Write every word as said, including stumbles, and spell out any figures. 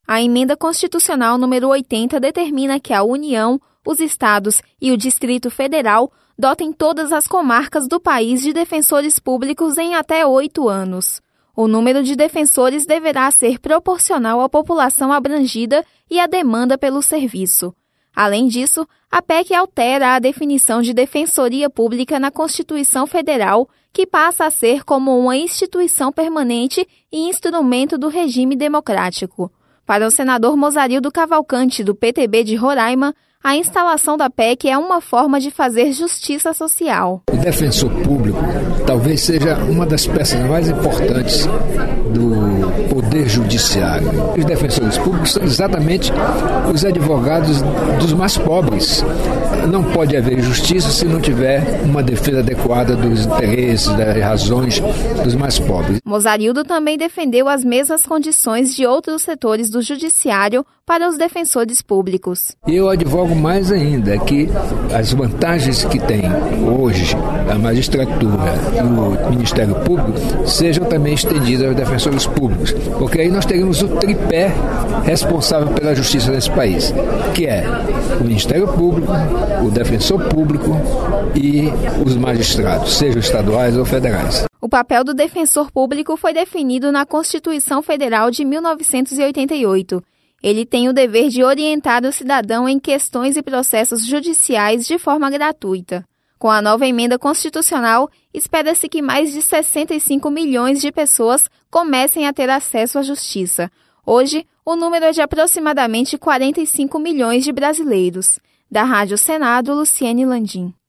A Emenda Constitucional número oitenta determina que a União, os estados e o Distrito Federal dotem todas as comarcas do país de defensores públicos em até oito anos. O número de defensores deverá ser proporcional à população abrangida e à demanda pelo serviço. Além disso, a P E C altera a definição de defensoria pública na Constituição Federal, que passa a ser como uma instituição permanente e instrumento do regime democrático. Para o senador Mozarildo Cavalcante, do P T B de Roraima, a instalação da P E C é uma forma de fazer justiça social. O defensor público talvez seja uma das peças mais importantes do poder judiciário. Os defensores públicos são exatamente os advogados dos mais pobres. Não pode haver justiça se não tiver uma defesa adequada dos interesses, das razões dos mais pobres. Mozarildo também defendeu as mesmas condições de outros setores do judiciário para os defensores públicos. Eu advogo mais ainda que as vantagens que tem hoje a magistratura e o Ministério Público sejam também estendidas aos defensores públicos, porque aí nós teremos o tripé responsável pela justiça nesse país, que é o Ministério Público, o defensor público e os magistrados, sejam estaduais ou federais. O papel do defensor público foi definido na Constituição Federal de mil novecentos e oitenta e oito. Ele tem o dever de orientar o cidadão em questões e processos judiciais de forma gratuita. Com a nova emenda constitucional, espera-se que mais de sessenta e cinco milhões de pessoas comecem a ter acesso à justiça. Hoje, o número é de aproximadamente quarenta e cinco milhões de brasileiros. Da Rádio Senado, Luciene Landim.